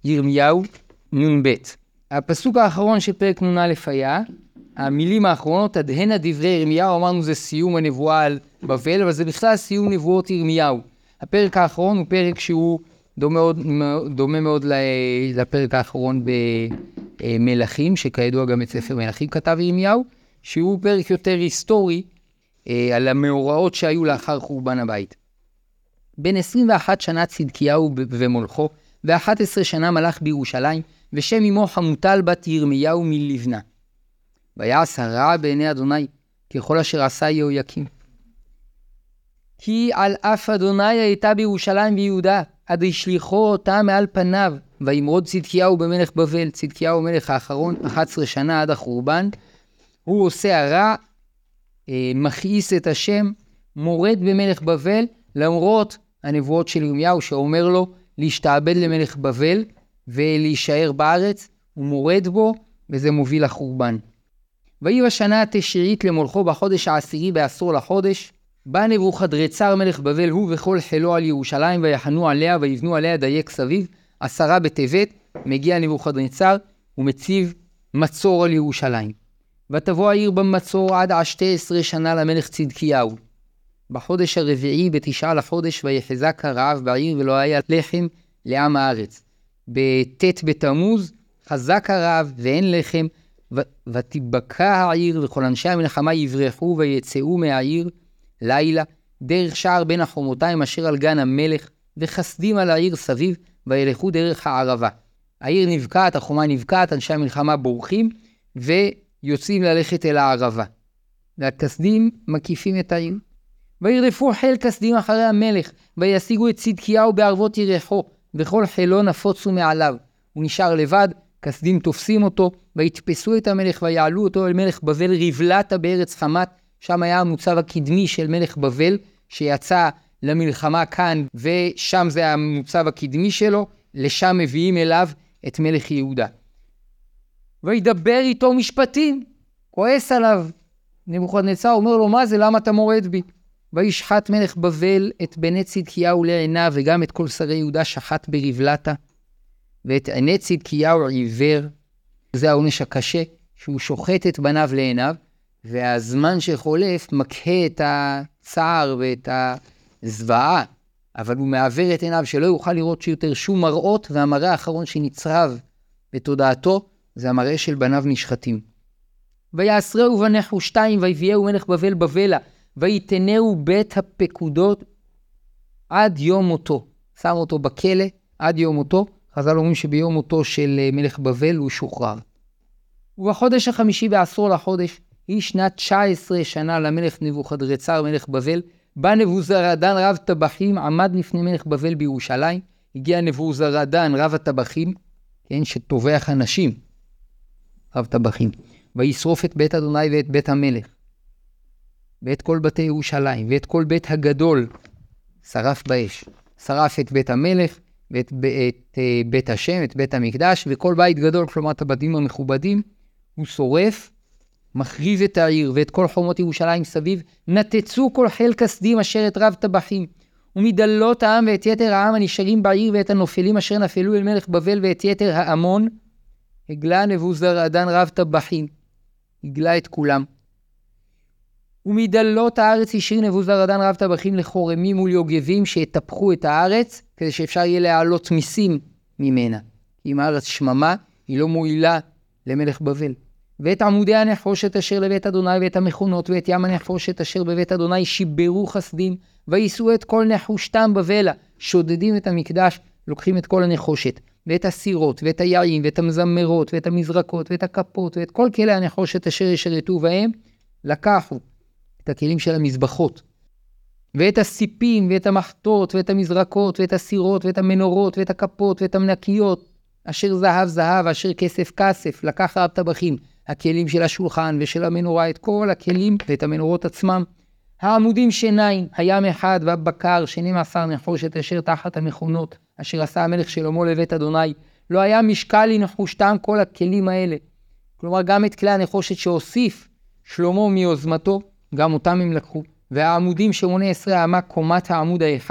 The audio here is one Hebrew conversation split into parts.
ירמיהו נ"ב. הפסוק האחרון של פרק נ"א היה, המילים האחרונות, הדהנה דברי ירמיהו, אמרנו זה סיום הנבואה על בבל, אבל זה בכלל סיום נבואות ירמיהו. הפרק האחרון הוא פרק שהוא דומה מאוד לפרק האחרון במלכים, שכידוע גם את ספר מלכים כתב ירמיהו, שהוא פרק יותר היסטורי על המאורעות שהיו לאחר חורבן הבית. בין 21 שנה צדקיהו ומולכו, ו11 שנה מלך בירושלים, ושם אמו חמוטל בת ירמיהו מלבנה. ויעש הרע בעיני אדוני, ככל אשר עשה יהויקים. כי על אף אדוני הייתה בירושלים ויהודה, עד השליחו אותה מעל פניו, וימרוד צדקיהו במלך בבל, צדקיהו מלך האחרון, 11 שנה עד החורבן, הוא עושה הרע, מכעיס את השם, מורד במלך בבל, למרות הנבואות של ירמיהו שאומר לו להשתעבד למלך בבל ולהישאר בארץ, הוא מורד בו וזה מוביל לחורבן. ויהי בשנה התשיעית למולכו בחודש העשירי בעשור לחודש, בא נבוכדרצר מלך בבל הוא וכל חילו על ירושלים ויחנו עליה ויבנו עליה דייק סביב, 10 בטבת, מגיע נבוכדרצר ומציב מצור על ירושלים. ותבוא העיר במצור עד 12 שנה למלך צדקיהו. בחודש הרביעי ב9 לחודש ויחזק הרעב בעיר ולא היה לחם לעם הארץ. בט' בתמוז חזק הרעב ואין לחם, ותיבקע העיר וכל אנשי המלחמה יברחו ויצאו מהעיר לילה דרך שער בין החומותיים אשר על גן המלך, וחסדים על העיר סביב וילכו דרך הערבה. העיר נבקעת, החומה נבקעת, אנשי המלחמה בורחים ויוצאים ללכת אל הערבה. והכסדים מקיפים את העיר. וירדפו חיל כסדים אחרי המלך, וישיגו את צדקיהו בערבות יריחו, וכל חילו נפוצו מעליו. הוא נשאר לבד, כסדים תופסים אותו, ויתפסו את המלך ויעלו אותו אל מלך בבל ריבלתה בארץ חמת, שם היה המוצב הקדמי של מלך בבל, שיצא למלחמה כאן, ושם זה המוצב הקדמי שלו, לשם מביאים אליו את מלך יהודה. וידבר איתו משפטים, כועס עליו. נבוכדנצר אומר לו, מה זה, למה אתה מורד בי? וישחט מלך בבל את בני צדקיהו לעיניו, וגם את כל שרי יהודה שחט בריבלתה, ואת עיני צדקיהו עיוור. זה העונש הקשה, שהוא שוחט את בניו לעיניו, והזמן שחולף מקהה את הצער ואת הזוועה, אבל הוא מעבר את עיניו שלא יוכל לראות שיותר שום מראות, והמראה האחרון שנצרב בתודעתו, זה המראה של בניו נשחטים. ויעשרהו בנחו 2, ויביאהו מלך בבל בבלה, ויתנהו בית הפקודות עד יום מותו. שם אותו בכלא עד יום מותו. חז"ל אומרים שביום מותו של מלך בבל הוא שוחרר. ובחודש החמישי בעשור לחודש, היא שנת 19 שנה למלך נבוכדרצר מלך בבל, בא נבוזראדן רב טבחים, עמד לפני מלך בבל בירושלים. הגיע נבוזראדן רב הטבחים, כן, שטובח אנשים, רב טבחים, וישרוף את בית אדוני ואת בית המלך, ואת כל בתי ירושלים, ואת כל בית הגדול, שרף באש. שרף את בית המלך, ואת בית השם, את בית המקדש, וכל בית גדול, כלומר את הבתים המכובדים, הוא שורף, מחריב את העיר, ואת כל חומות ירושלים סביב, נתצו כל חיל כסדים אשר את רב טבחים, ומדלות העם ואת יתר העם הנשארים בעיר, ואת הנופלים אשר נפלו אל מלך בבל, ואת יתר העמון, הגלה נבוזראדן רב טבחים, הגלה את כולם. ומדלות הארץ השאיר נבוזראדן רב טבחים לחורמים וליוגבים שהטפחו את הארץ, כדי שאפשר יהיה להעלות מיסים ממנה. אם הארץ שממה, היא לא מועילה למלך בבל. ואת עמודי הנחושת אשר לבית אדוני, ואת המכונות, ואת ים הנחושת אשר בבית אדוני, שיברו חסדים, ויישאו את כל נחושתם בבלה. שודדים את המקדש, לוקחים את כל הנחושת, ואת הסירות, ואת היעים, ואת המזמרות, ואת המזרקות, ואת הכפות, ואת כל כלי הנחושת אשר ישרתו בהם, לקחו את הכלים של המזבחות, ואת הסיפים, ואת המחטות, ואת המזרקות, ואת הסירות, ואת המנורות, ואת הכפות, ואת המנקיות, אשר זהב זהב, אשר כסף כסף, לקח רב טבחים, הכלים של השולחן ושל המנורה, את כל הכלים ואת המנורות עצמם, העמודים שיניים, הים אחד והבקר, 12 נחושת אשר תחת המכונות, אשר עשה המלך שלמה לבית אדוני, לא היה משקל לנחושתם כל הכלים האלה. כלומר, גם את כלי הנחושת שהוסיף שלמה מיוזמתו, גם אותם הם לקחו. והעמודים 18 אמה קומת העמוד האחד,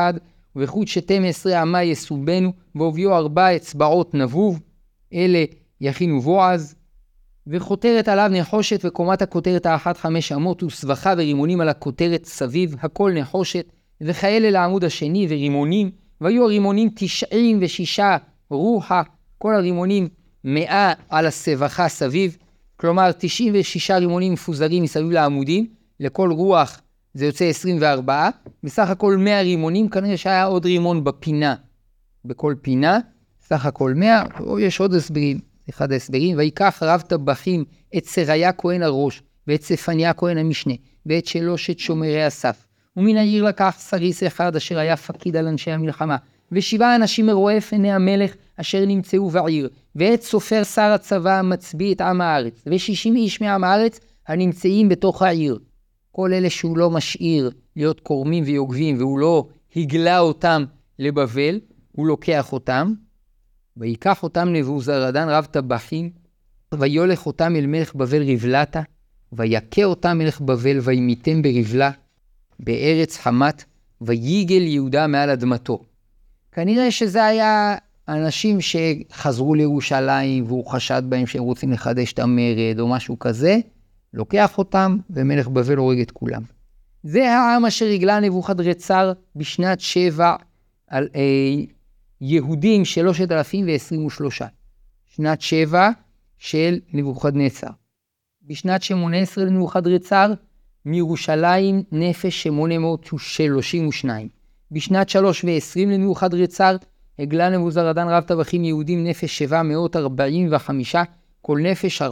וחוט 12 אמה יסובנו, והוביו 4 אצבעות נבוב, אלה יכינו בועז, וחותרת עליו נחושת, וקומת הכותרת האחת 5 אמות, וסבכה ורימונים על הכותרת סביב, הכל נחושת, וכאלה לעמוד השני ורימונים, והיו הרימונים 96 רוחה, כל הרימונים 100 על הסבכה סביב, כלומר 96 רימונים מפוזרים מסביב לעמודים, לכל רוח זה יוצא 24, בסך הכל 100 רימונים, כנראה שהיה עוד רימון בפינה, בכל פינה, סך הכל 100, או יש עוד הסברים, אחד ההסברים, ויקח רב טבחים את סריה כהן הראש, ואת ספניה כהן המשנה, ואת 3 שומרי הסף, ומן העיר לקח סריס אחד אשר היה פקיד על אנשי המלחמה, ו7 אנשים מרועף עיני המלך אשר נמצאו בעיר, ואת סופר שר הצבא המצביא את עם הארץ, ו60 איש מעם הארץ הנמצאים בתוך העיר. כל אלה שהוא לא משאיר להיות קורמים ויוגבים, והוא לא הגלה אותם לבבל, הוא לוקח אותם, ויקח אותם נבוזראדן רב טבחים, ויולך אותם אל מלך בבל רבלתה, ויקה אותם מלך בבל וימיתם ברבלה, בארץ חמת, ויגל יהודה מעל אדמתו. כנראה שזה היה אנשים שחזרו לירושלים, והוא חשד בהם שהם רוצים לחדש את המרד או משהו כזה, לוקח אותם ומלך בבל הורג את כולם. זה העם אשר הגלה נבוכדרצר בשנת 7 על יהודים 3,023. שנת 7 של נבוכדנצר. בשנת 18 לנבוכדרצר מירושלים נפש 832. בשנת 3 ו-20 לנבוכדרצר הגלה נבוזראדן רב טבחים יהודים נפש 745, כל נפש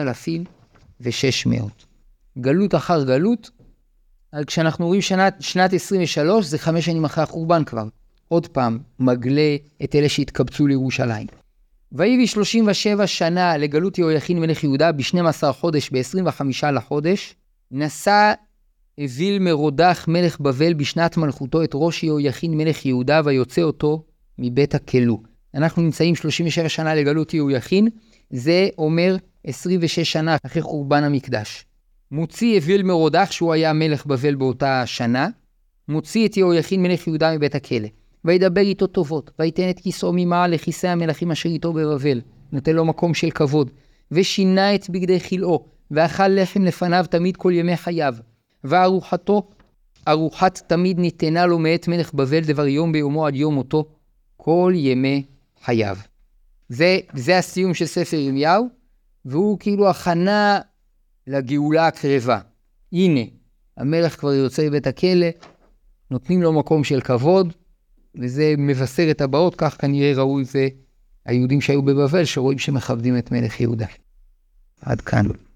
4,600. גלות אחר גלות, כשאנחנו רואים שנת 23, זה 5 שנים אחרי החורבן כבר. עוד פעם, מגלה את אלה שהתקבצו לירושלים. ויהי 37 שנה לגלות יהויכין מלך יהודה, ב-12 חודש, ב-25 לחודש, נשא אוויל מרודח מלך בבל בשנת מלכותו את ראש יהויכין מלך יהודה, ויוצא אותו מבית הכלוא. אנחנו נמצאים 37 שנה לגלות יהויכין, זה אומר 26 שנה אחרי חורבן המקדש. מוציא אוויל מרודח, שהוא היה מלך בבל באותה שנה, מוציא את יהויכין מלך יהודה מבית הכלא, וידבר איתו טובות, ויתן את כיסאו ממעל לכיסא המלכים אשר איתו בבבל, נותן לו מקום של כבוד, ושינה את בגדי חילאו, ואכל לחם לפניו תמיד כל ימי חייו, וארוחתו, ארוחת תמיד ניתנה לו מאת מלך בבל דבר יום ביומו עד יום מותו, כל ימי חייו. זה הסיום של ספר ירמיהו, והוא כאילו הכנה לגאולה הקרבה. הנה, המלך כבר יוצא מבית הכלא, נותנים לו מקום של כבוד, וזה מבשר את הבאות, כך כנראה ראו את זה היהודים שהיו בבבל, שרואים שמכבדים את מלך יהודה. עד כאן.